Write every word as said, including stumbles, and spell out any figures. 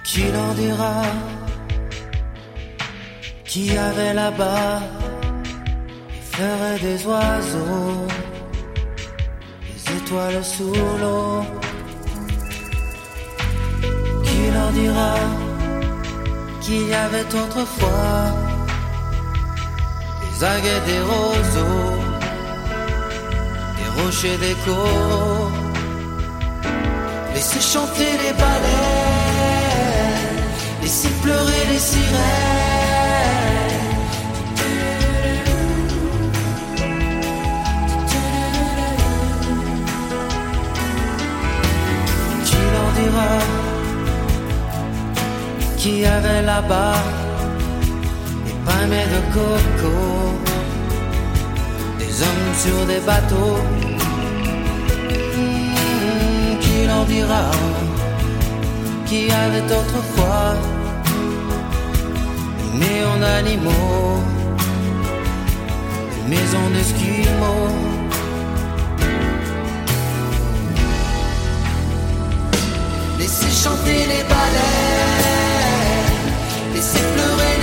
Qui leur dira qui avait là-bas les fleurs et des oiseaux, les étoiles sous l'eau? Qui leur dira qu'il y avait autrefois des algues et des roseaux, des rochers, des coraux? Laissez chanter les baleines, laissez pleurer les sirènes. Qui leur dira qu'il y avait là-bas des palmiers de coco, des hommes sur des bateaux? Mmh, qui leur dira qu'il y avait autrefois des néons d'animaux, des maisons d'esquimaux? Laissez chanter les baleines, laissez pleurer